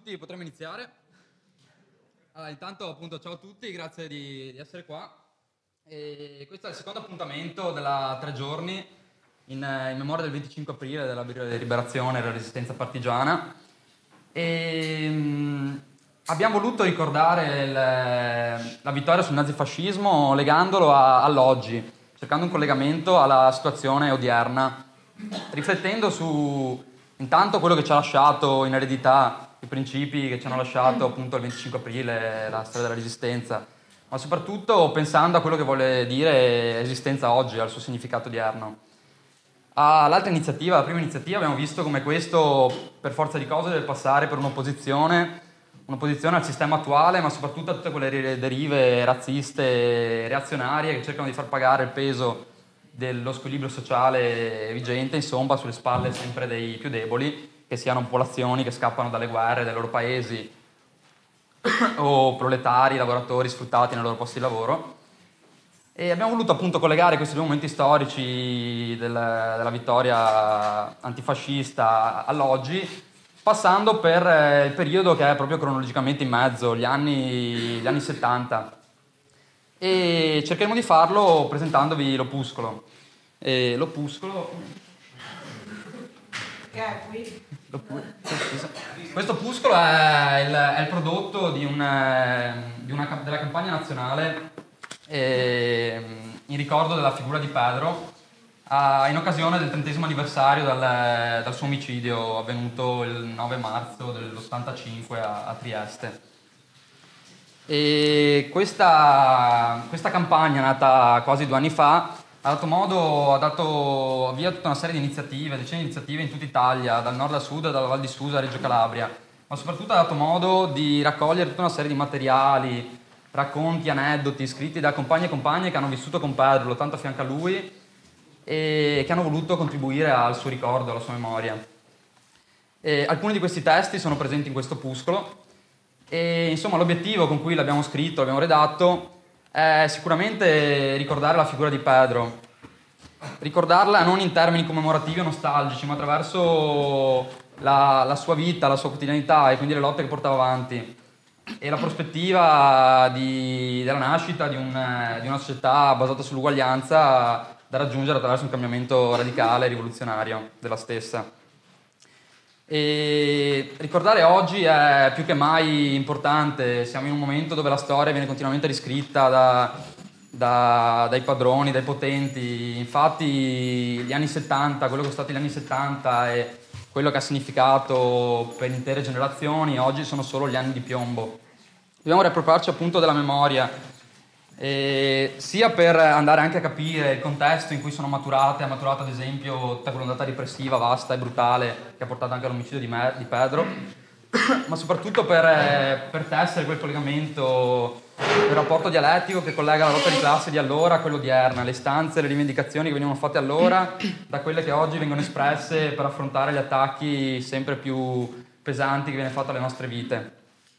tutti, potremmo iniziare. Allora, intanto appunto ciao a tutti, grazie di essere qua. E questo è il secondo appuntamento della 3 giorni in memoria del 25 aprile della liberazione e della resistenza partigiana. Abbiamo voluto ricordare la vittoria sul nazifascismo legandolo all'oggi, cercando un collegamento alla situazione odierna, riflettendo su intanto quello che ci ha lasciato in eredità, i principi che ci hanno lasciato appunto il 25 aprile, la storia della resistenza, ma soprattutto pensando a quello che vuole dire esistenza oggi, al suo significato odierno. L'altra iniziativa, la prima iniziativa, abbiamo visto come questo, per forza di cose, deve passare per un'opposizione al sistema attuale, ma soprattutto a tutte quelle derive razziste e reazionarie che cercano di far pagare il peso dello squilibrio sociale vigente, insomma, sulle spalle sempre dei più deboli, che siano popolazioni che scappano dalle guerre dei loro paesi o proletari, lavoratori sfruttati nei loro posti di lavoro. E abbiamo voluto appunto collegare questi due momenti storici della vittoria antifascista all'oggi, passando per il periodo che è proprio cronologicamente in mezzo, gli anni 70. E cercheremo di farlo presentandovi l'opuscolo. L'opuscolo... Che è qui? Questo opuscolo è il prodotto della campagna nazionale in ricordo della figura di Pedro in occasione del 30° anniversario dal suo omicidio avvenuto il 9 marzo dell'85 a Trieste. E questa campagna, nata quasi 2 anni fa, ha dato via a tutta una serie di iniziative, decine di iniziative in tutta Italia, dal nord al sud, dalla Val di Susa a Reggio Calabria, ma soprattutto ha dato modo di raccogliere tutta una serie di materiali, racconti, aneddoti scritti da compagni e compagne che hanno vissuto con Pedro, lottando a fianco a lui e che hanno voluto contribuire al suo ricordo, alla sua memoria. Alcuni di questi testi sono presenti in questo opuscolo e insomma l'obiettivo con cui l'abbiamo scritto, l'abbiamo redatto, è sicuramente ricordare la figura di Pedro, ricordarla non in termini commemorativi o nostalgici, ma attraverso la sua vita, la sua quotidianità e quindi le lotte che portava avanti e la prospettiva della nascita di una società basata sull'uguaglianza da raggiungere attraverso un cambiamento radicale e rivoluzionario della stessa. E ricordare oggi è più che mai importante, siamo in un momento dove la storia viene continuamente riscritta dai padroni, dai potenti. Infatti gli anni 70, quello che sono stati gli anni 70 e quello che ha significato per intere generazioni, oggi sono solo gli anni di piombo. Dobbiamo riappropriarci appunto della memoria, sia per andare anche a capire il contesto in cui ha maturato ad esempio tutta quell'ondata repressiva vasta e brutale che ha portato anche all'omicidio di Pedro, ma soprattutto per tessere quel collegamento, il rapporto dialettico che collega la lotta di classe di allora a quella odierna, le istanze e le rivendicazioni che venivano fatte allora da quelle che oggi vengono espresse per affrontare gli attacchi sempre più pesanti che viene fatto alle nostre vite.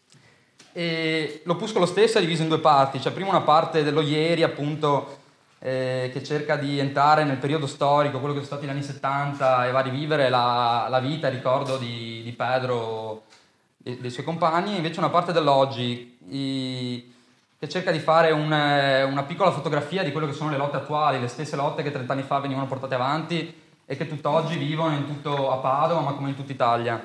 E l'opuscolo stesso è diviso in 2 parti, c'è prima una parte dello ieri appunto che cerca di entrare nel periodo storico, quello che sono stati gli anni 70 e va a rivivere la vita e il ricordo di Pedro e dei suoi compagni, invece una parte dell'oggi che cerca di fare una piccola fotografia di quello che sono le lotte attuali, le stesse lotte che 30 anni fa venivano portate avanti e che tutt'oggi vivono in tutto a Padova ma come in tutta Italia.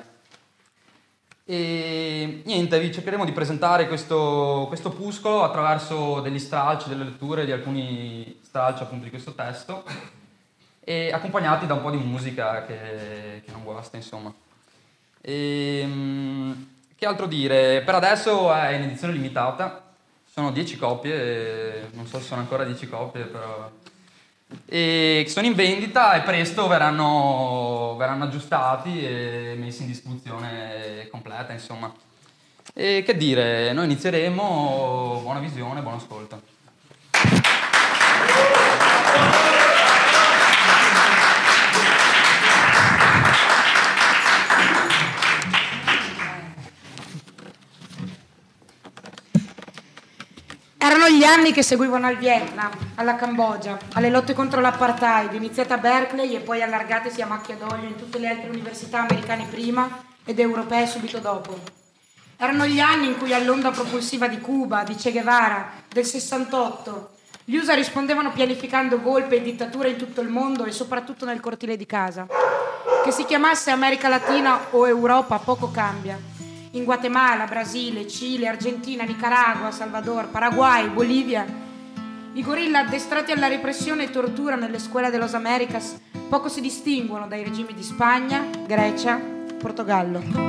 E niente, vi cercheremo di presentare questo opuscolo attraverso degli stralci, delle letture di alcuni stralci appunto di questo testo e accompagnati da un po' di musica che non guasta, insomma. Che altro dire? Per adesso è in edizione limitata, sono 10 copie, non so se sono ancora 10 copie, però... e sono in vendita e presto verranno aggiustati e messi in distribuzione completa, insomma. E che dire, noi inizieremo, buona visione, buon ascolto. Erano gli anni che seguivano al Vietnam, alla Cambogia, alle lotte contro l'apartheid, iniziate a Berkeley e poi allargatesi a macchia d'olio in tutte le altre università americane prima ed europee subito dopo. Erano gli anni in cui all'onda propulsiva di Cuba, di Che Guevara, del 68, gli USA rispondevano pianificando golpe e dittature in tutto il mondo e soprattutto nel cortile di casa. Che si chiamasse America Latina o Europa poco cambia. In Guatemala, Brasile, Cile, Argentina, Nicaragua, Salvador, Paraguay, Bolivia, i gorilla addestrati alla repressione e tortura nelle scuole de los Americas poco si distinguono dai regimi di Spagna, Grecia, Portogallo.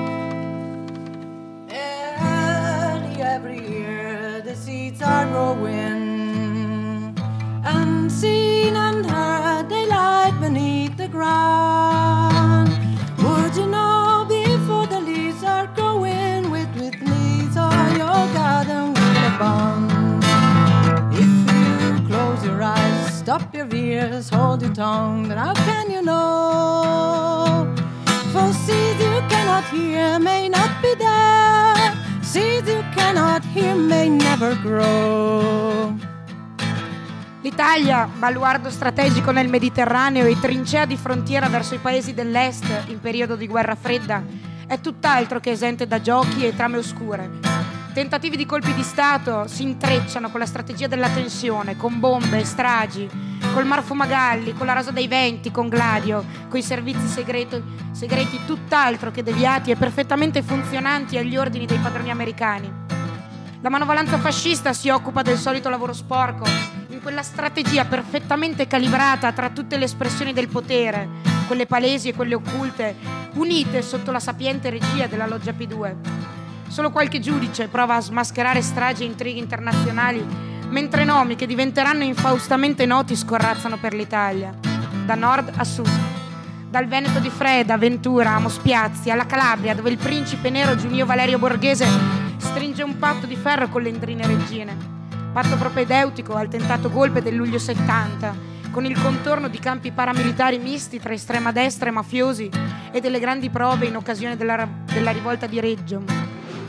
Every year the seeds are growing, unseen and heard they lie beneath the ground. Would you know before the leaves are growing, with leaves are your garden will abound. If you close your eyes, stop your ears, hold your tongue, then how can you know? For seeds you cannot hear may not be there, seeds you cannot hear may never grow. L'Italia, baluardo strategico nel Mediterraneo e trincea di frontiera verso i paesi dell'est in periodo di guerra fredda, è tutt'altro che esente da giochi e trame oscure. Tentativi di colpi di Stato si intrecciano con la strategia della tensione, con bombe, stragi, col Mar Fumagalli, con la Rosa dei Venti, con Gladio, coi servizi segreti tutt'altro che deviati e perfettamente funzionanti agli ordini dei padroni americani. La manovalanza fascista si occupa del solito lavoro sporco, in quella strategia perfettamente calibrata tra tutte le espressioni del potere, quelle palesi e quelle occulte, unite sotto la sapiente regia della loggia P2. Solo qualche giudice prova a smascherare stragi e intrighi internazionali, mentre nomi che diventeranno infaustamente noti scorrazzano per l'Italia, da nord a sud, dal Veneto di Freda, Ventura, a Mospiazzi, alla Calabria, dove il principe nero Giunio Valerio Borghese stringe un patto di ferro con le endrine regine, patto propedeutico al tentato golpe del luglio 70, con il contorno di campi paramilitari misti tra estrema destra e mafiosi e delle grandi prove in occasione della rivolta di Reggio.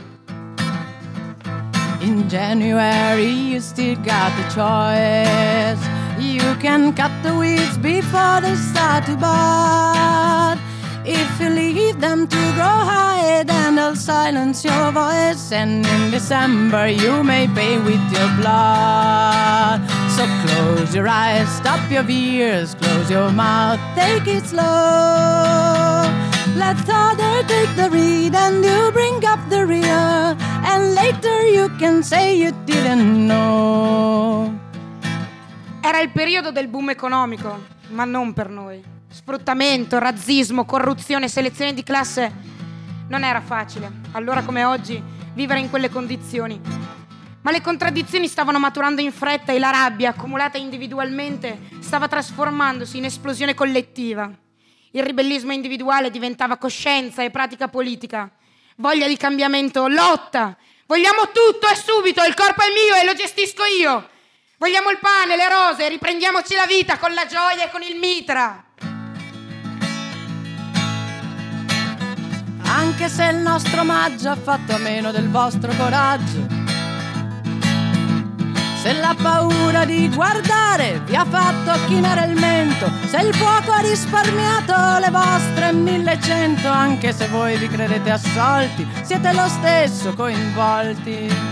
In January you still got the choice. You can cut the weeds before they start to bud. If you leave them to grow high, then they'll silence your voice. And in December you may pay with your blood. So close your eyes, stop your ears, close your mouth, take it slow. Let other take the reed and you bring up the rear, and later you can say you didn't know. Era il periodo del boom economico, ma non per noi. Sfruttamento, razzismo, corruzione, selezione di classe. Non era facile, allora come oggi, vivere in quelle condizioni. Ma le contraddizioni stavano maturando in fretta e la rabbia, accumulata individualmente, stava trasformandosi in esplosione collettiva. Il ribellismo individuale diventava coscienza e pratica politica. Voglia di cambiamento, lotta. Vogliamo tutto e subito, il corpo è mio e lo gestisco io. Vogliamo il pane, le rose, riprendiamoci la vita con la gioia e con il mitra. Anche se il nostro omaggio ha fatto a meno del vostro coraggio, se la paura di guardare vi ha fatto chinare il mento, se il fuoco ha risparmiato le vostre 1100, anche se voi vi credete assolti, siete lo stesso coinvolti.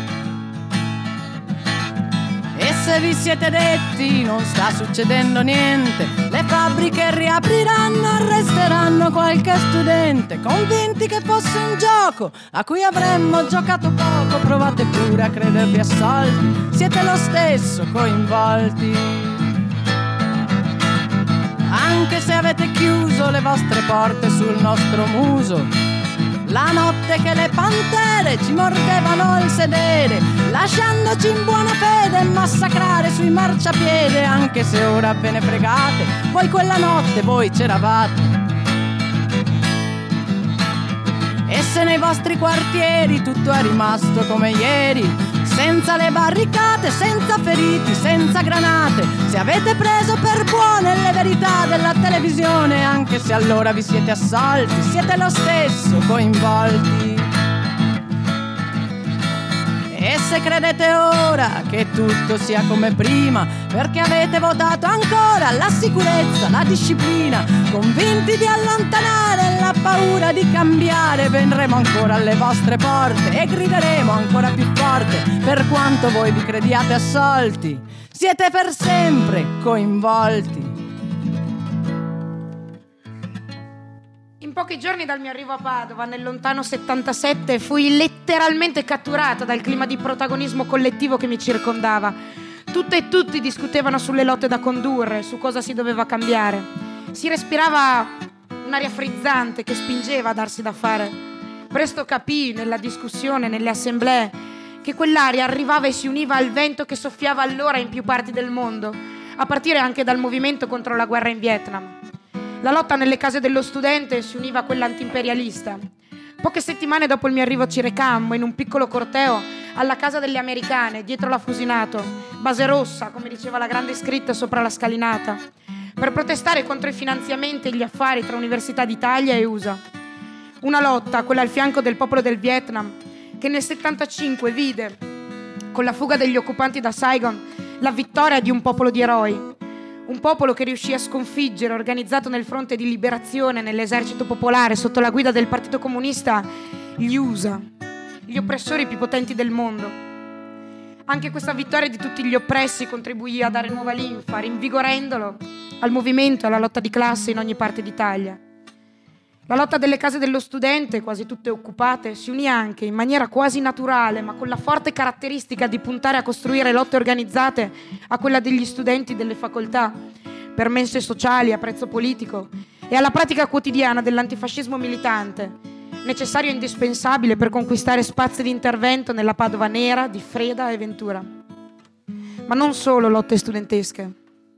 E se vi siete detti non sta succedendo niente, le fabbriche riapriranno, arresteranno qualche studente, convinti che fosse un gioco a cui avremmo giocato poco. Provate pure a credervi assolti, siete lo stesso coinvolti. Anche se avete chiuso le vostre porte sul nostro muso, la notte che le pantere ci mordevano il sedere, lasciandoci in buona fede massacrare sui marciapiede. Anche se ora ve ne fregate, poi quella notte voi c'eravate. E se nei vostri quartieri tutto è rimasto come ieri, senza le barricate, senza feriti, senza granate, se avete preso per buone le verità della televisione, anche se allora vi siete assolti, siete lo stesso coinvolti. E se se credete ora che tutto sia come prima, perché avete votato ancora la sicurezza, la disciplina, convinti di allontanare la paura di cambiare. Vendremo ancora alle vostre porte e grideremo ancora più forte, per quanto voi vi crediate assolti, siete per sempre coinvolti. In pochi giorni dal mio arrivo a Padova, nel lontano 77, fui letteralmente catturata dal clima di protagonismo collettivo che mi circondava. Tutte e tutti discutevano sulle lotte da condurre, su cosa si doveva cambiare. Si respirava un'aria frizzante che spingeva a darsi da fare. Presto capii, nella discussione, nelle assemblee, che quell'aria arrivava e si univa al vento che soffiava allora in più parti del mondo, a partire anche dal movimento contro la guerra in Vietnam. La lotta nelle case dello studente si univa a quella antiimperialista. Poche settimane dopo il mio arrivo ci recammo in un piccolo corteo alla casa delle americane, dietro la Fusinato, base rossa, come diceva la grande scritta sopra la scalinata, per protestare contro i finanziamenti e gli affari tra Università d'Italia e USA. Una lotta, quella al fianco del popolo del Vietnam, che nel 75 vide, con la fuga degli occupanti da Saigon, la vittoria di un popolo di eroi. Un popolo che riuscì a sconfiggere, organizzato nel fronte di liberazione nell'esercito popolare sotto la guida del Partito Comunista, gli USA, gli oppressori più potenti del mondo. Anche questa vittoria di tutti gli oppressi contribuì a dare nuova linfa, rinvigorendolo al movimento e alla lotta di classe in ogni parte d'Italia. La lotta delle case dello studente, quasi tutte occupate, si unì anche in maniera quasi naturale, ma con la forte caratteristica di puntare a costruire lotte organizzate a quella degli studenti delle facoltà, per mense sociali a prezzo politico, e alla pratica quotidiana dell'antifascismo militante, necessario e indispensabile per conquistare spazi di intervento nella Padova nera, Diffreda e Ventura. Ma non solo lotte studentesche.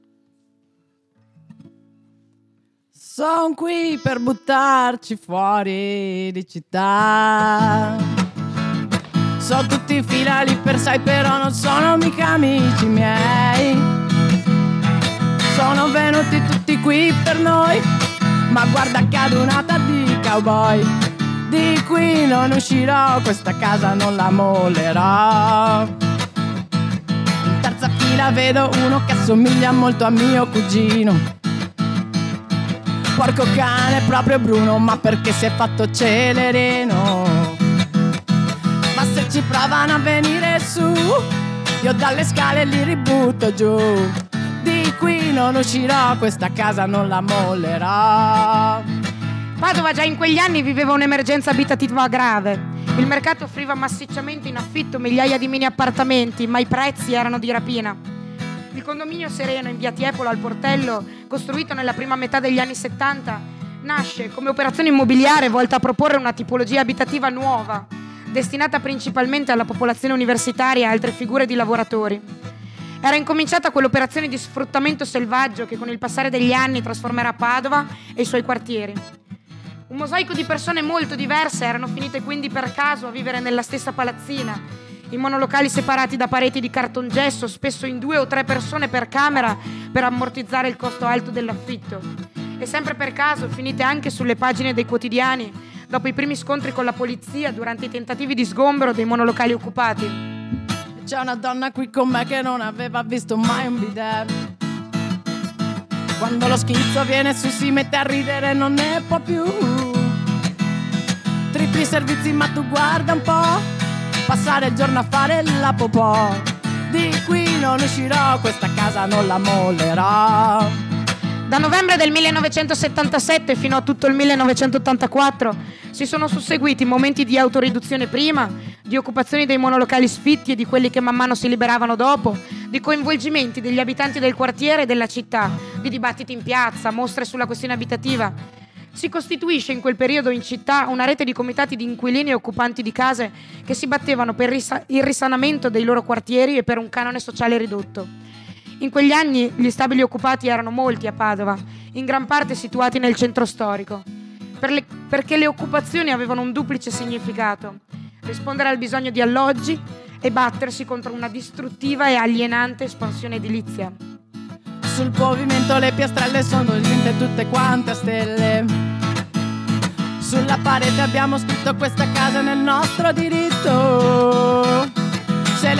Son qui per buttarci fuori di città. So tutti in fila lì per sai, però non sono mica amici miei. Sono venuti tutti qui per noi, ma guarda che adunata di cowboy. Di qui non uscirò, questa casa non la mollerò. In terza fila vedo uno che assomiglia molto a mio cugino. Porco cane, proprio Bruno, ma perché si è fatto celerino? Ma se ci provano a venire su, io dalle scale li ributto giù. Di qui non uscirò, questa casa non la mollerò. Padova già in quegli anni viveva un'emergenza abitativa grave. Il mercato offriva massicciamente in affitto migliaia di mini appartamenti, ma i prezzi erano di rapina. Il condominio Sereno in via Tiepolo al Portello, costruito nella prima metà degli anni 70, nasce come operazione immobiliare volta a proporre una tipologia abitativa nuova, destinata principalmente alla popolazione universitaria e altre figure di lavoratori. Era incominciata quell'operazione di sfruttamento selvaggio che con il passare degli anni trasformerà Padova e i suoi quartieri. Un mosaico di persone molto diverse erano finite quindi per caso a vivere nella stessa palazzina, in monolocali separati da pareti di cartongesso, spesso in 2 o 3 persone per camera per ammortizzare il costo alto dell'affitto. E sempre per caso finite anche sulle pagine dei quotidiani, dopo i primi scontri con la polizia durante i tentativi di sgombero dei monolocali occupati. C'è una donna qui con me che non aveva visto mai un bidet. Quando lo schizzo viene su si mette a ridere, non ne può più. Tripli servizi ma tu guarda un po', passare il giorno a fare la popò. Di qui non uscirò, questa casa non la mollerò. Da novembre del 1977 fino a tutto il 1984 si sono susseguiti momenti di autoriduzione prima, di occupazioni dei monolocali sfitti e di quelli che man mano si liberavano dopo, di coinvolgimenti degli abitanti del quartiere e della città, di dibattiti in piazza, mostre sulla questione abitativa. Si costituisce in quel periodo in città una rete di comitati di inquilini e occupanti di case che si battevano per il risanamento dei loro quartieri e per un canone sociale ridotto. In quegli anni gli stabili occupati erano molti a Padova, in gran parte situati nel centro storico, perché le occupazioni avevano un duplice significato: rispondere al bisogno di alloggi e battersi contro una distruttiva e alienante espansione edilizia. Sul pavimento le piastrelle sono dipinte tutte quante a stelle. Sulla parete abbiamo scritto questa casa nel nostro diritto. Se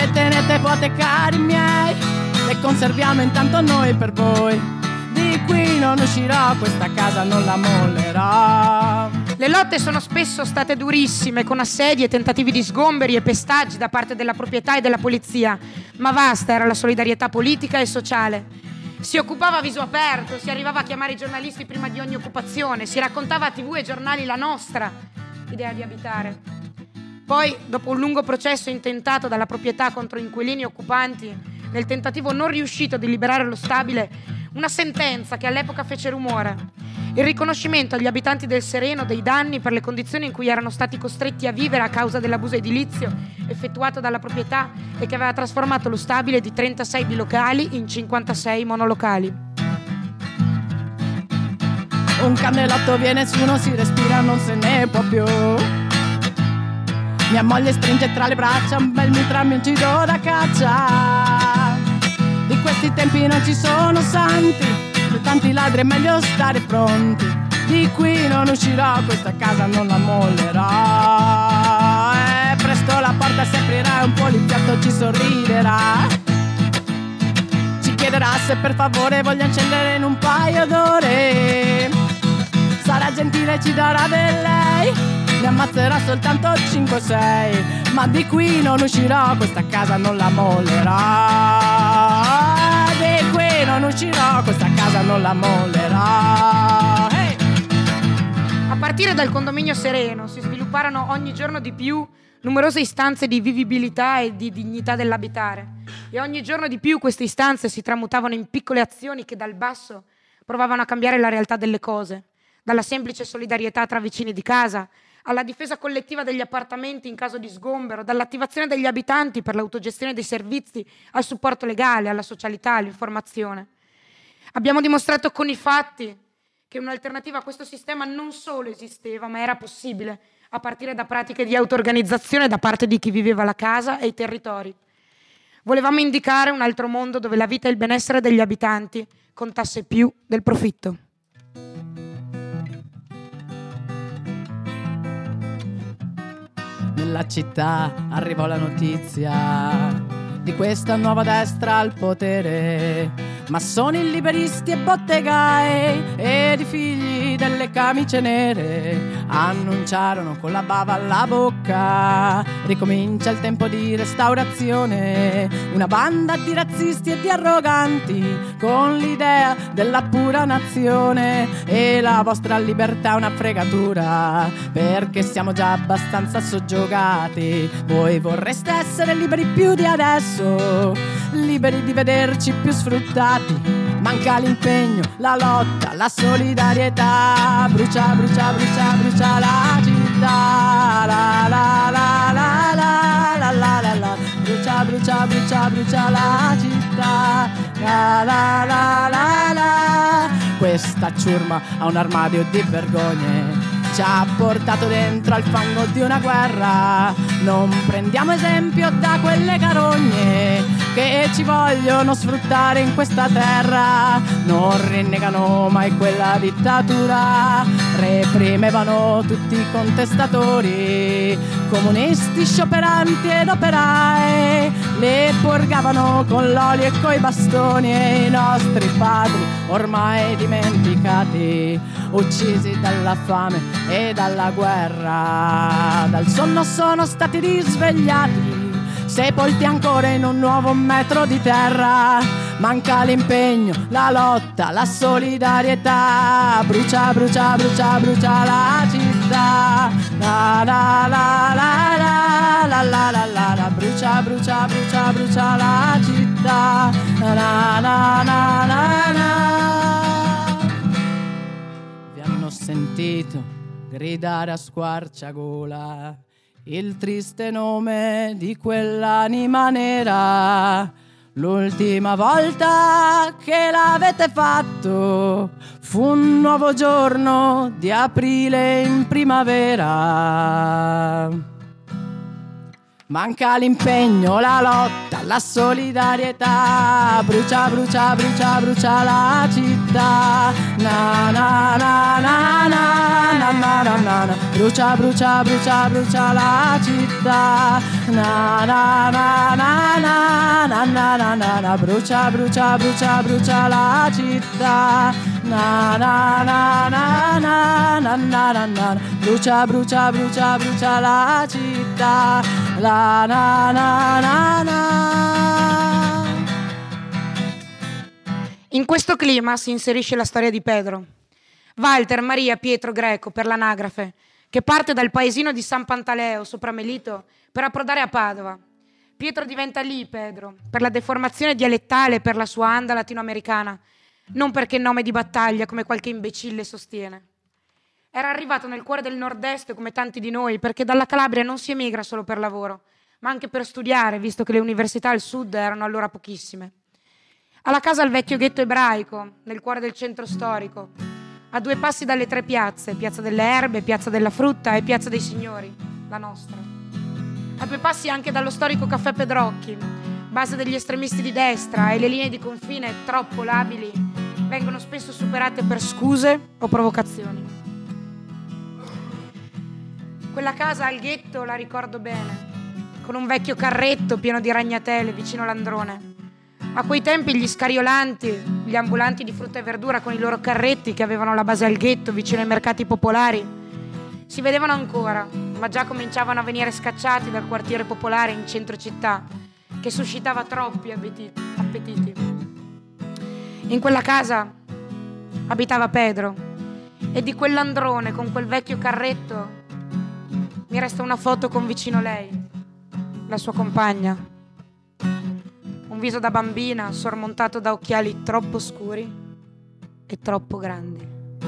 vuote, cari miei, le conserviamo intanto noi per voi. Di qui non uscirò, questa casa non la mollerò. Le lotte sono spesso state durissime, con assedi e tentativi di sgomberi e pestaggi da parte della proprietà e della polizia, ma vasta era la solidarietà politica e sociale. Si occupava a viso aperto, si arrivava a chiamare i giornalisti prima di ogni occupazione, si raccontava a TV e giornali la nostra idea di abitare. Poi, dopo un lungo processo intentato dalla proprietà contro inquilini e occupanti, nel tentativo non riuscito di liberare lo stabile, una sentenza che all'epoca fece rumore. Il riconoscimento agli abitanti del Sereno dei danni per le condizioni in cui erano stati costretti a vivere a causa dell'abuso edilizio effettuato dalla proprietà e che aveva trasformato lo stabile di 36 bilocali in 56 monolocali. Un cannelotto viene su, non si respira, non se ne può più. Mia moglie stringe tra le braccia un bel mitra, mi uccido da caccia. Di questi tempi non ci sono santi, per tanti ladri è meglio stare pronti. Di qui non uscirò, questa casa non la mollerò. E presto la porta si aprirà e un poliziotto ci sorriderà. Ci chiederà se per favore voglio accendere in un paio d'ore. Sarà gentile e ci darà del lei, ne ammazzerà soltanto 5-6. Ma di qui non uscirò, questa casa non la mollerò. Di qui non uscirò, questa casa non la mollerò. Hey! A partire dal condominio Sereno si svilupparono ogni giorno di più numerose istanze di vivibilità e di dignità dell'abitare. E ogni giorno di più queste istanze si tramutavano in piccole azioni che dal basso provavano a cambiare la realtà delle cose. Dalla semplice solidarietà tra vicini di casa, alla difesa collettiva degli appartamenti in caso di sgombero, dall'attivazione degli abitanti per l'autogestione dei servizi, al supporto legale, alla socialità, all'informazione. Abbiamo dimostrato con i fatti che un'alternativa a questo sistema non solo esisteva, ma era possibile, a partire da pratiche di auto-organizzazione da parte di chi viveva la casa e i territori. Volevamo indicare un altro mondo dove la vita e il benessere degli abitanti contasse più del profitto. Nella città arrivò la notizia di questa nuova destra al potere. Massoni, liberisti e bottegai ed i figli delle camicie nere annunciarono con la bava alla bocca: ricomincia il tempo di restaurazione. Una banda di razzisti e di arroganti con l'idea della pura nazione. E la vostra libertà è una fregatura, perché siamo già abbastanza soggiogati. Voi vorreste essere liberi più di adesso, liberi di vederci più sfruttati. Manca l'impegno, la lotta, la solidarietà. Brucia, brucia, brucia, brucia la città. La la la la la la la la la. Brucia, brucia, brucia, brucia la città. La la la la la. Questa ciurma ha un armadio di vergogne, ci ha portato dentro al fango di una guerra. Non prendiamo esempio da quelle carogne che ci vogliono sfruttare in questa terra. Non rinnegano mai quella dittatura, reprimevano tutti i contestatori, comunisti, scioperanti ed operai. Le purgavano con l'olio e coi bastoni, e i nostri padri ormai dimenticati, uccisi dalla fame e dalla guerra. Dal sonno sono stati risvegliati, sepolti ancora in un nuovo metro di terra. Manca l'impegno, la lotta, la solidarietà. Brucia, brucia, brucia, brucia la città. La la la la la la la la la la. Brucia, brucia, brucia, brucia la città. La la la la la la. Vi hanno sentito gridare a squarciagola il triste nome di quell'anima nera. L'ultima volta che l'avete fatto fu un nuovo giorno di aprile in primavera. Manca l'impegno, la lotta, la solidarietà. Brucia, brucia, brucia, brucia la città. Na na na na na na na na na. Brucia, brucia, brucia, brucia la città. Na na na na na na na na na na. Brucia, brucia, brucia, brucia la città. Na na na na na na na na na. Brucia, brucia, brucia, brucia la città. La na na na na. In questo clima si inserisce la storia di Pedro, Walter Maria Pietro Greco per l'anagrafe, che parte dal paesino di San Pantaleo sopra Melito per approdare a Padova. Pietro diventa lì Pedro, per la deformazione dialettale e per la sua anda latinoamericana, non perché nome di battaglia come qualche imbecille sostiene. Era arrivato nel cuore del nord-est come tanti di noi, perché dalla Calabria non si emigra solo per lavoro, ma anche per studiare, visto che le università al sud erano allora pochissime. Alla casa al vecchio ghetto ebraico, nel cuore del centro storico, a 2 passi dalle 3 piazze, Piazza delle Erbe, Piazza della Frutta e Piazza dei Signori, la nostra. A 2 passi anche dallo storico caffè Pedrocchi, base degli estremisti di destra, e le linee di confine troppo labili vengono spesso superate per scuse o provocazioni. Quella casa al ghetto la ricordo bene, con un vecchio carretto pieno di ragnatele vicino l'androne. A quei tempi gli scariolanti, gli ambulanti di frutta e verdura con i loro carretti che avevano la base al ghetto vicino ai mercati popolari, si vedevano ancora, ma già cominciavano a venire scacciati dal quartiere popolare in centro città, che suscitava troppi appetiti. In quella casa abitava Pedro, e di quell'androne con quel vecchio carretto mi resta una foto con vicino lei, la sua compagna. Un viso da bambina sormontato da occhiali troppo scuri e troppo grandi.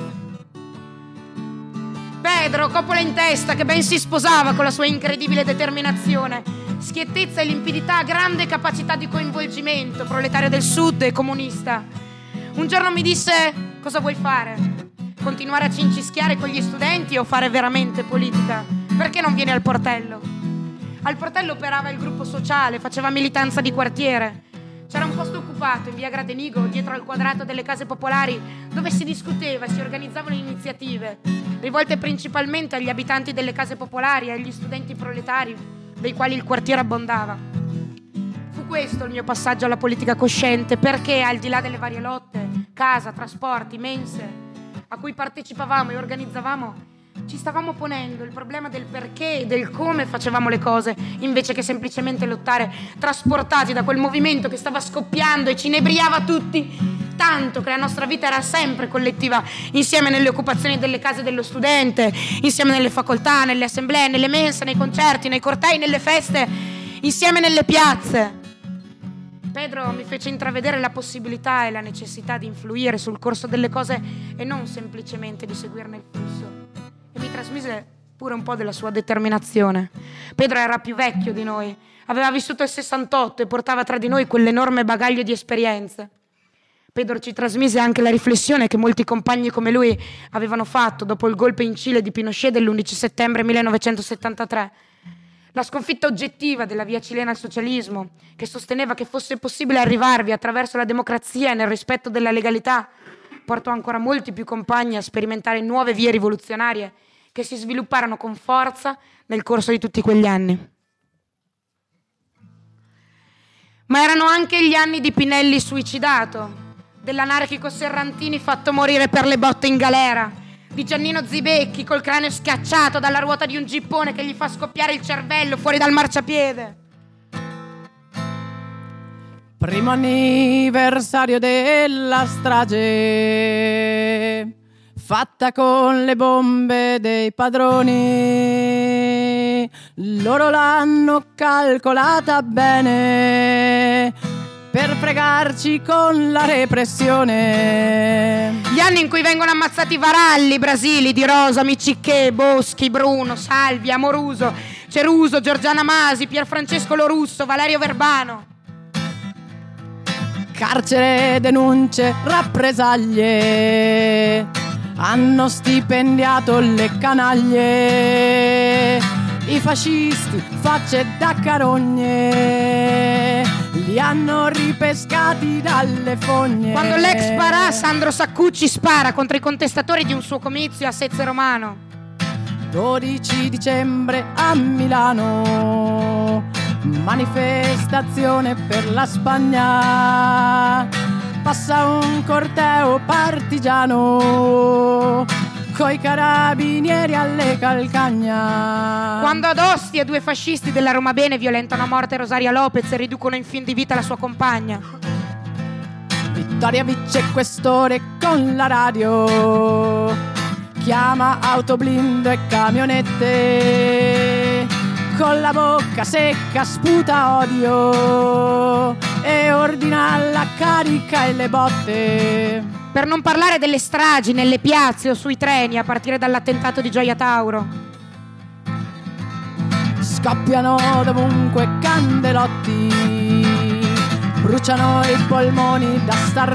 Pedro, coppola in testa, che ben si sposava con la sua incredibile determinazione, schiettezza e limpidità, grande capacità di coinvolgimento, proletario del sud e comunista. Un giorno mi disse: cosa vuoi fare? Continuare a cincischiare con gli studenti o fare veramente politica? Perché non vieni al Portello? Al Portello operava il gruppo sociale, faceva militanza di quartiere. C'era un posto occupato in via Gradenigo, dietro al quadrato delle case popolari, dove si discuteva e si organizzavano iniziative, rivolte principalmente agli abitanti delle case popolari e agli studenti proletari, dei quali il quartiere abbondava. Fu questo il mio passaggio alla politica cosciente, perché al di là delle varie lotte, casa, trasporti, mense, a cui partecipavamo e organizzavamo, ci stavamo ponendo il problema del perché e del come facevamo le cose, invece che semplicemente lottare, trasportati da quel movimento che stava scoppiando e ci inebriava tutti, tanto che la nostra vita era sempre collettiva, insieme nelle occupazioni delle case dello studente, insieme nelle facoltà, nelle assemblee, nelle mense, nei concerti, nei cortei, nelle feste, insieme nelle piazze. Pedro mi fece intravedere la possibilità e la necessità di influire sul corso delle cose e non semplicemente di seguirne il flusso. E mi trasmise pure un po' della sua determinazione. Pedro era più vecchio di noi, aveva vissuto il 68 e portava tra di noi quell'enorme bagaglio di esperienze. Pedro ci trasmise anche la riflessione che molti compagni come lui avevano fatto dopo il golpe in Cile di Pinochet dell'11 settembre 1973. La sconfitta oggettiva della via cilena al socialismo, che sosteneva che fosse possibile arrivarvi attraverso la democrazia e nel rispetto della legalità, portò ancora molti più compagni a sperimentare nuove vie rivoluzionarie che si svilupparono con forza nel corso di tutti quegli anni. Ma erano anche gli anni di Pinelli suicidato, dell'anarchico Serrantini fatto morire per le botte in galera, di Giannino Zibecchi col cranio scacciato dalla ruota di un gippone che gli fa scoppiare il cervello fuori dal marciapiede. Primo anniversario della strage fatta con le bombe dei padroni. Loro l'hanno calcolata bene per fregarci con la repressione. Gli anni in cui vengono ammazzati Varalli, Brasili, Di Rosa, Micicché, Boschi, Bruno, Salvi, Amoruso, Ceruso, Giorgiana Masi, Pierfrancesco Lorusso, Valerio Verbano. Carcere, denunce, rappresaglie hanno stipendiato le canaglie. I fascisti, facce da carogne, li hanno ripescati dalle fogne. Quando l'ex Parà Sandro Saccucci spara contro i contestatori di un suo comizio a Sezze Romano. 12 dicembre a Milano, manifestazione per la Spagna. Passa un corteo partigiano coi carabinieri alle calcagna. Quando ad Ostia 2 fascisti della Roma Bene violentano a morte Rosaria Lopez e riducono in fin di vita la sua compagna. Vittoria vicequestore con la radio, chiama autoblindo e camionette, con la bocca secca sputa odio e ordina la carica e le botte. Per non parlare delle stragi nelle piazze o sui treni, a partire dall'attentato di Gioia Tauro. Scoppiano dovunque candelotti, bruciano i polmoni da star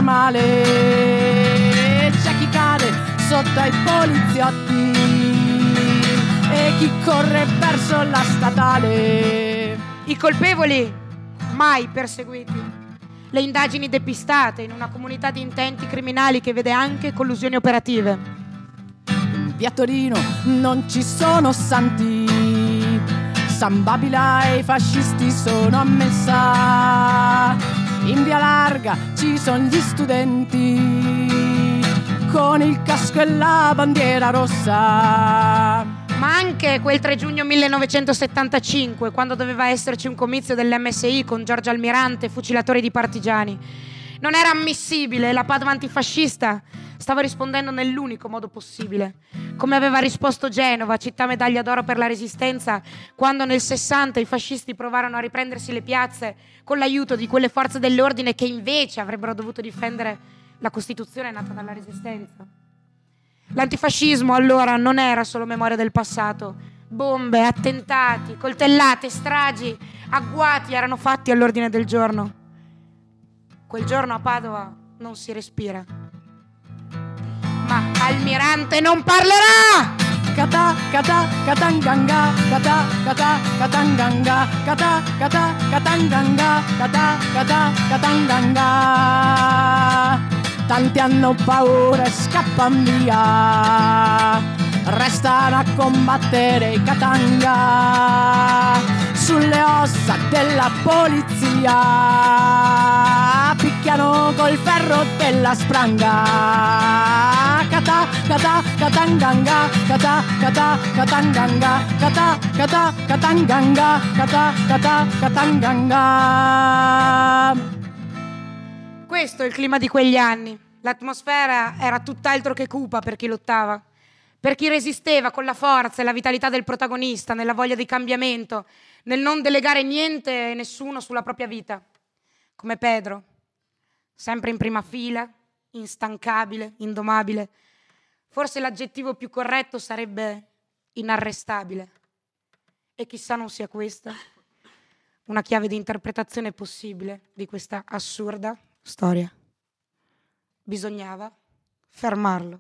male. C'è chi cade sotto ai poliziotti e chi corre verso la statale. I colpevoli mai perseguiti. Le indagini depistate in una comunità di intenti criminali che vede anche collusioni operative. In via Torino non ci sono santi, San Babila e i fascisti sono a messa. In via Larga ci sono gli studenti con il casco e la bandiera rossa. Ma anche quel 3 giugno 1975, quando doveva esserci un comizio dell'MSI con Giorgio Almirante, fucilatore di partigiani. Non era ammissibile, la Padova antifascista stava rispondendo nell'unico modo possibile, come aveva risposto Genova, città medaglia d'oro per la Resistenza, quando nel 60 i fascisti provarono a riprendersi le piazze con l'aiuto di quelle forze dell'ordine che invece avrebbero dovuto difendere la Costituzione nata dalla Resistenza. L'antifascismo allora non era solo memoria del passato. Bombe, attentati, coltellate, stragi, agguati erano fatti all'ordine del giorno. Quel giorno a Padova non si respira. Ma Almirante non parlerà! Kata, kata, katanganga, kata, kata, katanganga, kata, kata, katanganga, kata, kata, katanganga. Tanti hanno paura e scappano via, restano a combattere i Katanga sulle ossa della polizia, picchiano col ferro della spranga. Kata, kata, katanganga, kata, kata, katanganga, kata, kata, katanganga, kata, kata, katanganga. Questo è il clima di quegli anni. L'atmosfera era tutt'altro che cupa per chi lottava, per chi resisteva con la forza e la vitalità del protagonista, nella voglia di cambiamento, nel non delegare niente e nessuno sulla propria vita. Come Pedro, sempre in prima fila, instancabile, indomabile. Forse l'aggettivo più corretto sarebbe inarrestabile. E chissà non sia questa una chiave di interpretazione possibile di questa assurda storia. Bisognava fermarlo.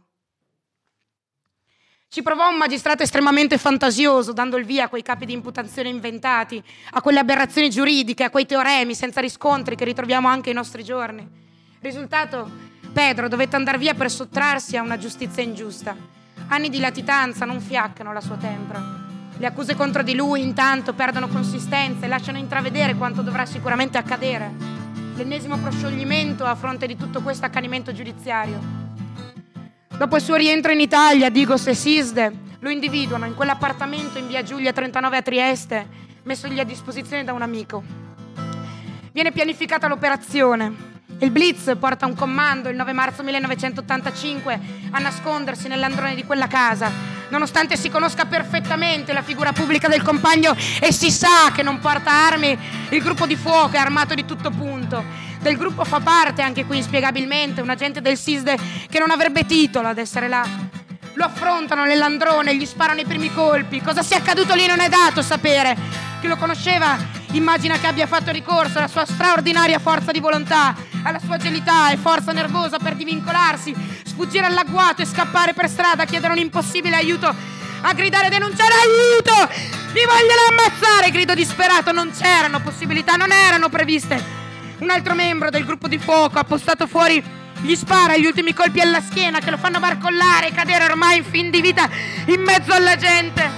Ci provò un magistrato estremamente fantasioso, dando il via a quei capi di imputazione inventati, a quelle aberrazioni giuridiche, a quei teoremi senza riscontri che ritroviamo anche ai nostri giorni. Risultato: Pedro dovette andare via per sottrarsi a una giustizia ingiusta. Anni di latitanza non fiaccano la sua tempra. Le accuse contro di lui intanto perdono consistenza e lasciano intravedere quanto dovrà sicuramente accadere. L'ennesimo proscioglimento a fronte di tutto questo accanimento giudiziario. Dopo il suo rientro in Italia, Digos e Sisde lo individuano in quell'appartamento in via Giulia 39 a Trieste, messogli a disposizione da un amico. Viene pianificata l'operazione. Il Blitz porta un comando il 9 marzo 1985 a nascondersi nell'androne di quella casa, nonostante si conosca perfettamente la figura pubblica del compagno e si sa che non porta armi. Il gruppo di fuoco è armato di tutto punto. Del gruppo fa parte, anche qui inspiegabilmente, un agente del SISDE che non avrebbe titolo ad essere là. Lo affrontano nell'androne, gli sparano i primi colpi. Cosa sia accaduto lì non è dato sapere. Chi lo conosceva immagina che abbia fatto ricorso alla sua straordinaria forza di volontà, alla sua agilità e forza nervosa per divincolarsi, sfuggire all'agguato e scappare per strada, chiedere un impossibile aiuto a gridare denunciare aiuto, mi vogliono ammazzare, grido disperato. Non c'erano possibilità, non erano previste. Un altro membro del gruppo di fuoco appostato fuori gli spara gli ultimi colpi alla schiena che lo fanno barcollare e cadere ormai in fin di vita in mezzo alla gente.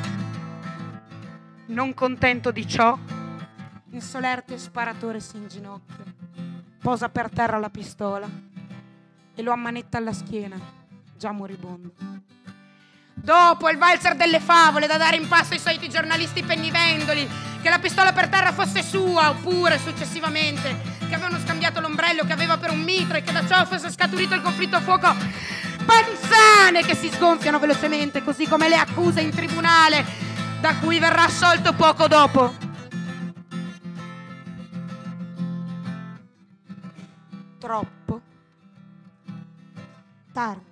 Non contento di ciò, il solerte sparatore si inginocchia, posa per terra la pistola e lo ammanetta alla schiena, già moribondo. Dopo il valzer delle favole da dare in pasto ai soliti giornalisti pennivendoli, che la pistola per terra fosse sua, oppure successivamente che avevano scambiato l'ombrello che aveva per un mitra e che da ciò fosse scaturito il conflitto a fuoco. Panzane che si sgonfiano velocemente, così come le accuse in tribunale, da cui verrà assolto poco dopo. Troppo tardi.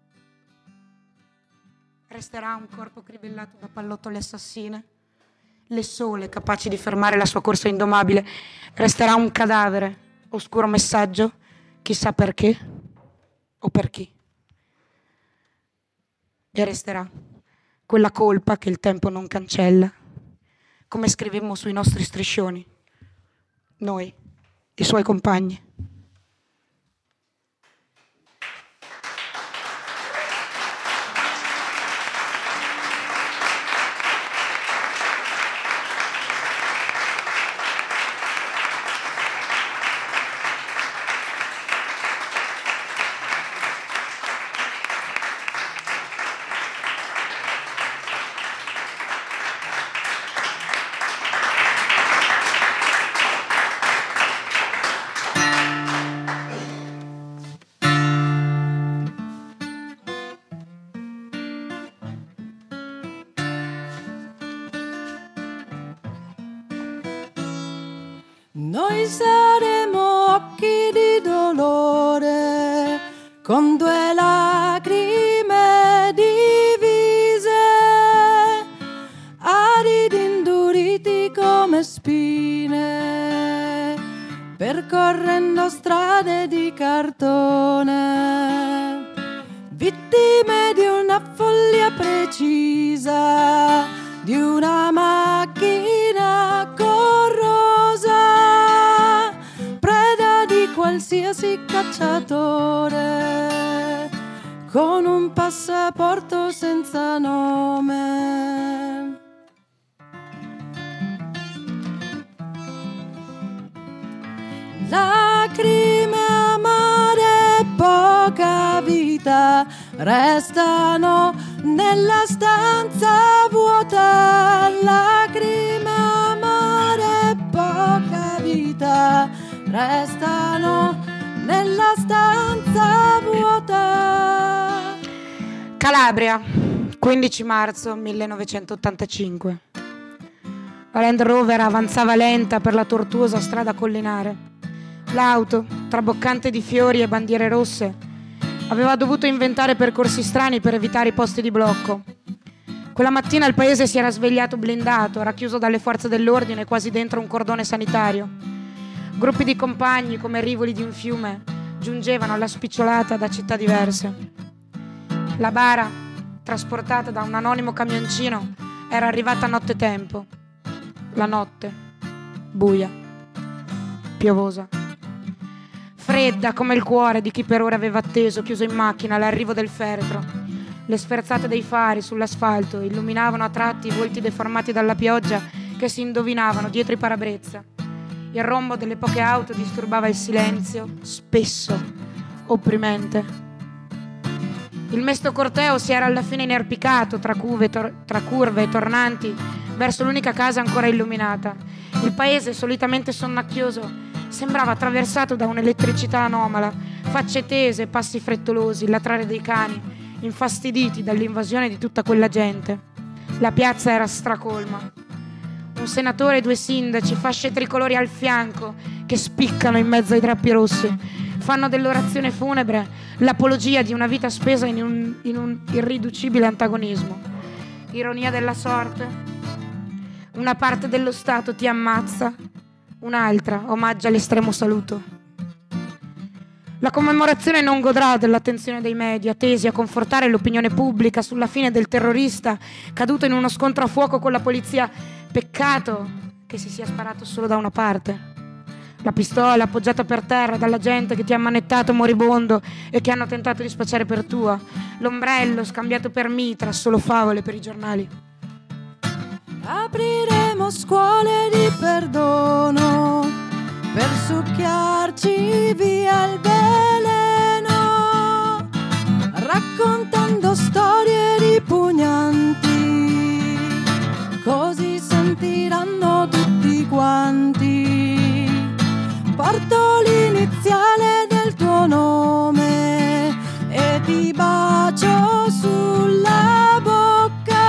Resterà un corpo crivellato da pallottole assassine, le sole capaci di fermare la sua corsa indomabile. Resterà un cadavere, oscuro messaggio, chissà perché o per chi. E resterà quella colpa che il tempo non cancella, come scrivemmo sui nostri striscioni, noi, i suoi compagni. Noi saremo occhi di dolore, con due lacrime divise, aridi induriti come spine, percorrendo strade di cartone, vittime di una follia precisa, di una macchina corrosa, preda di qualsiasi cacciatore, con un passaporto senza nome. Lacrime amare, poca vita, restano nella stanza vuota. Lacrime amare, poca vita, restano nella stanza vuota. Calabria, 15 marzo 1985. La Land Rover avanzava lenta per la tortuosa strada collinare. L'auto, traboccante di fiori e bandiere rosse, aveva dovuto inventare percorsi strani per evitare i posti di blocco. Quella mattina il paese si era svegliato blindato, racchiuso dalle forze dell'ordine, quasi dentro un cordone sanitario. Gruppi di compagni, come rivoli di un fiume, giungevano alla spicciolata da città diverse. La bara, trasportata da un anonimo camioncino, era arrivata nottetempo. La notte, buia, piovosa, fredda come il cuore di chi per ore aveva atteso, chiuso in macchina, l'arrivo del feretro. Le sferzate dei fari sull'asfalto illuminavano a tratti i volti deformati dalla pioggia che si indovinavano dietro i parabrezza. Il rombo delle poche auto disturbava il silenzio, spesso opprimente. Il mesto corteo si era alla fine inerpicato tra curve e tornanti verso l'unica casa ancora illuminata. Il paese, solitamente sonnacchioso, sembrava attraversato da un'elettricità anomala, facce tese, passi frettolosi, il latrare dei cani, infastiditi dall'invasione di tutta quella gente. La piazza era stracolma. Un senatore e due sindaci, fasce tricolori al fianco, che spiccano in mezzo ai drappi rossi, fanno dell'orazione funebre l'apologia di una vita spesa in un irriducibile antagonismo. Ironia della sorte. Una parte dello Stato ti ammazza, un'altra omaggia l'estremo saluto. La commemorazione non godrà dell'attenzione dei media, tesi a confortare l'opinione pubblica sulla fine del terrorista caduto in uno scontro a fuoco con la polizia. Peccato che si sia sparato solo da una parte. La pistola appoggiata per terra dalla gente che ti ha ammanettato moribondo e che hanno tentato di spacciare per tua. L'ombrello scambiato per mitra, solo favole per i giornali. Apriremo scuole di perdono per succhiarci via il veleno, raccontando storie ripugnanti, così sentiranno tutti quanti. Porto l'iniziale del tuo nome e ti bacio sulla bocca,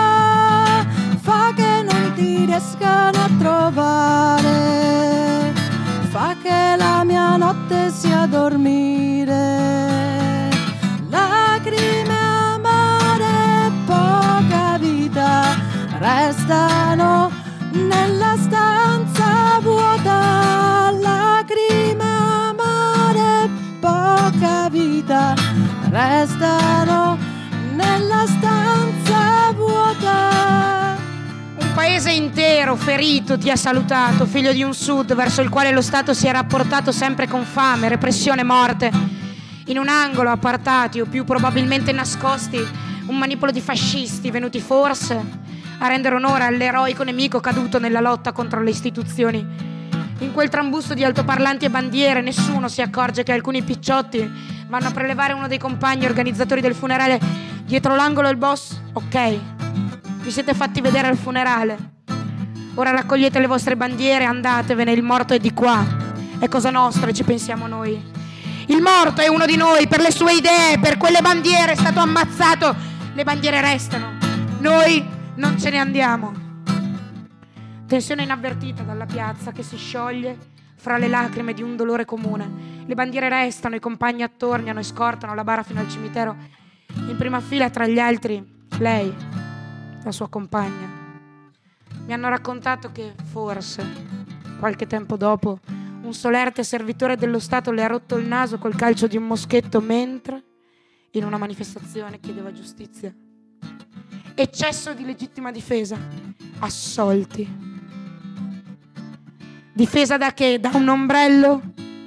fa che non ti riescano a trovare, fa che la mia notte sia dormire. Lacrime, amore, poca vita restano nella stanza vuota. Lacrime, amore, poca vita restano nella stanza vuota. Un paese intero, ferito, ti ha salutato, figlio di un sud verso il quale lo Stato si è rapportato sempre con fame, repressione, morte. In un angolo, appartati o più probabilmente nascosti, un manipolo di fascisti venuti forse a rendere onore all'eroico nemico caduto nella lotta contro le istituzioni. In quel trambusto di altoparlanti e bandiere nessuno si accorge che alcuni picciotti vanno a prelevare uno dei compagni organizzatori del funerale. Dietro l'angolo il boss? Ok. Vi siete fatti vedere al funerale. Ora raccogliete le vostre bandiere, andatevene, il morto è di qua. È cosa nostra e ci pensiamo noi. Il morto è uno di noi, per le sue idee, per quelle bandiere è stato ammazzato. Le bandiere restano. Noi non ce ne andiamo. Tensione inavvertita dalla piazza che si scioglie fra le lacrime di un dolore comune. Le bandiere restano, i compagni attorniano e scortano la bara fino al cimitero. In prima fila tra gli altri, lei, la sua compagna. Mi hanno raccontato che forse, qualche tempo dopo, un solerte servitore dello Stato le ha rotto il naso col calcio di un moschetto mentre, in una manifestazione, chiedeva giustizia. Eccesso di legittima difesa. Assolti. Difesa da che? Da un ombrello?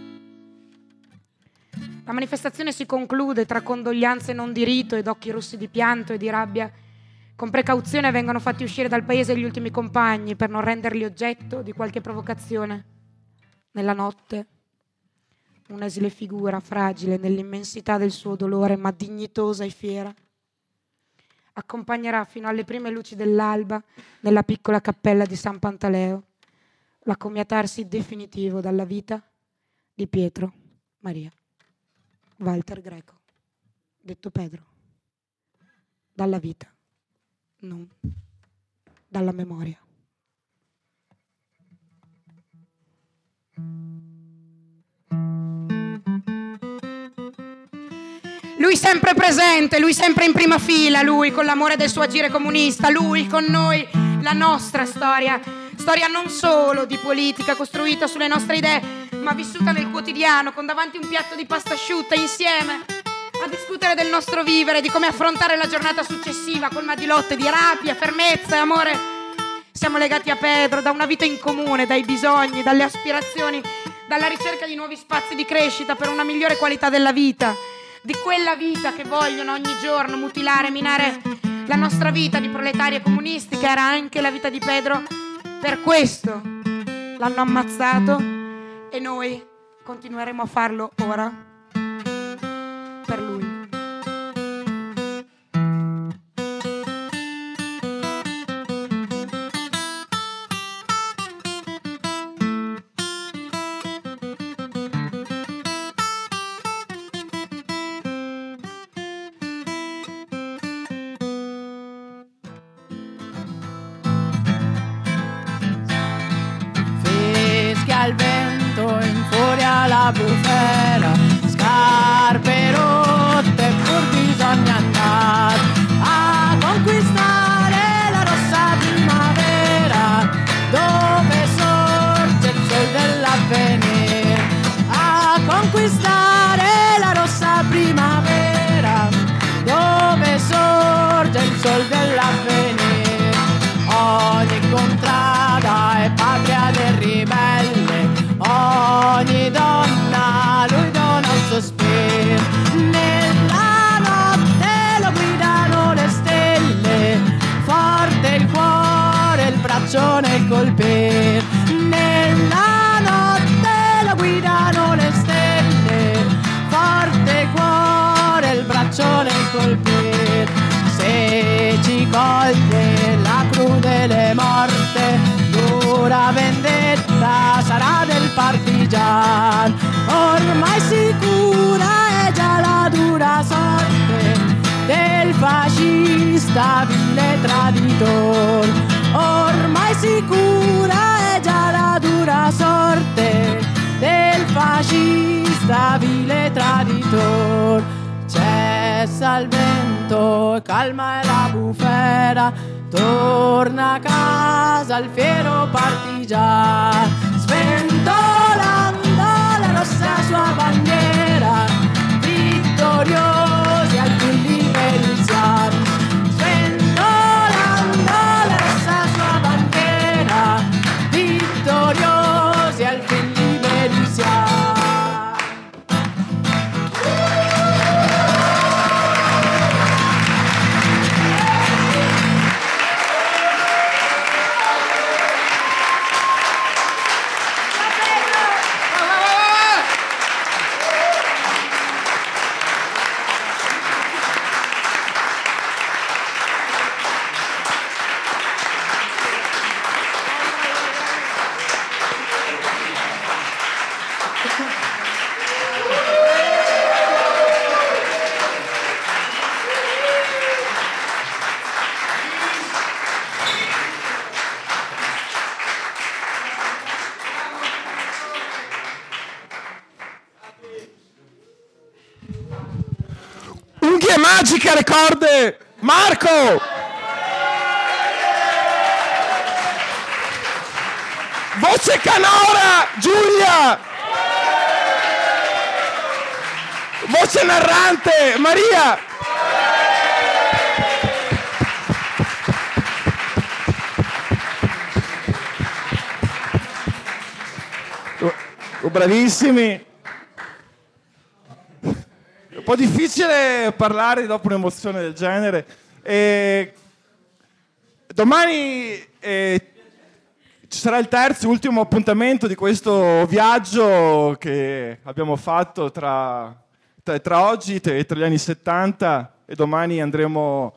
La manifestazione si conclude tra condoglianze non di rito ed occhi rossi di pianto e di rabbia. Con precauzione vengono fatti uscire dal paese gli ultimi compagni per non renderli oggetto di qualche provocazione. Nella notte, un'esile figura fragile nell'immensità del suo dolore, ma dignitosa e fiera, accompagnerà fino alle prime luci dell'alba nella piccola cappella di San Pantaleo l'accomiatarsi definitivo dalla vita di Pietro Maria Walter Greco, detto Pedro, dalla vita, non dalla memoria. Lui sempre presente, lui sempre in prima fila, lui con l'amore del suo agire comunista, lui con noi, la nostra storia non solo di politica costruita sulle nostre idee, ma vissuta nel quotidiano, con davanti un piatto di pasta asciutta, insieme a discutere del nostro vivere, di come affrontare la giornata successiva, colma di lotte, di rabbia, fermezza e amore. Siamo legati a Pedro da una vita in comune, dai bisogni, dalle aspirazioni, dalla ricerca di nuovi spazi di crescita per una migliore qualità della vita, di quella vita che vogliono ogni giorno mutilare, minare la nostra vita di proletari e comunisti, che era anche la vita di Pedro. Per questo l'hanno ammazzato e noi continueremo a farlo ora per lui. Fischia il vento, infuria la bufera, vita sarà del partigian. Ormai sicura è già la dura sorte del fascista vile traditor. Ormai sicura è già la dura sorte del fascista vile traditor. Cessa il vento, calma è la bufera, torna a casa il fiero partigian, sventolando la rossa sua bandiera, vittoriosi al fin liberi siamo. Sventolando la rossa sua bandiera, vittoriosi al fin liberi siamo. Unghie magiche alle corde! Marco! Voce canora! Giulia! Voce narrante! Maria! Bravissimi! Un po' difficile parlare dopo un'emozione del genere. Domani ci sarà il terzo e ultimo appuntamento di questo viaggio che abbiamo fatto tra oggi, tra gli anni 70 e domani andremo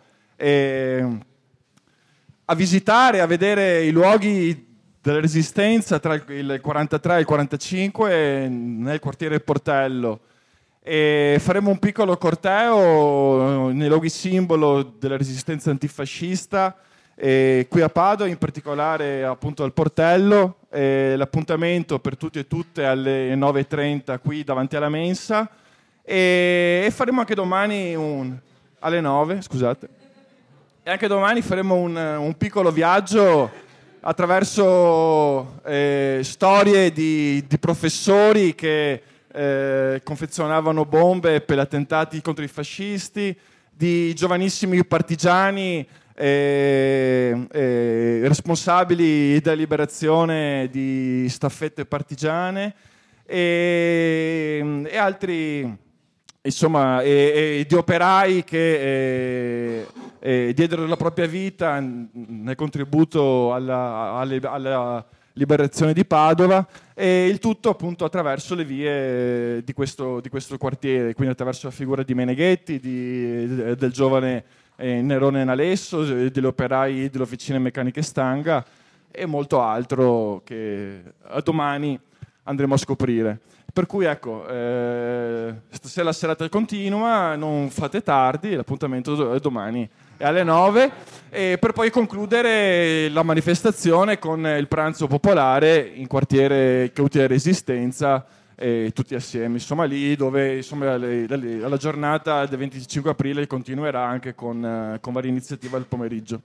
a visitare, a vedere i luoghi della resistenza tra il 43 e il 45 nel quartiere Portello. E faremo un piccolo corteo nei luoghi simbolo della resistenza antifascista qui a Padova, in particolare appunto al Portello. L'appuntamento per tutti e tutte alle 9:30 qui davanti alla mensa e faremo anche domani alle 9, scusate, e anche domani faremo un piccolo viaggio attraverso storie di professori che confezionavano bombe per attentati contro i fascisti, di giovanissimi partigiani responsabili della liberazione di staffette partigiane e altri, insomma, di operai che diedero la propria vita nel contributo alla liberazione di Padova, e il tutto appunto attraverso le vie di questo quartiere, quindi attraverso la figura di Meneghetti, del giovane Nerone Nalesso, degli operai delle officine meccaniche Stanga e molto altro che a domani andremo a scoprire. Per cui ecco, stasera la serata continua, non fate tardi, l'appuntamento è domani è alle 9, e per poi concludere la manifestazione con il pranzo popolare in quartiere Cautile Resistenza, tutti assieme, insomma lì dove insomma, la giornata del 25 aprile continuerà anche con varie iniziative al pomeriggio.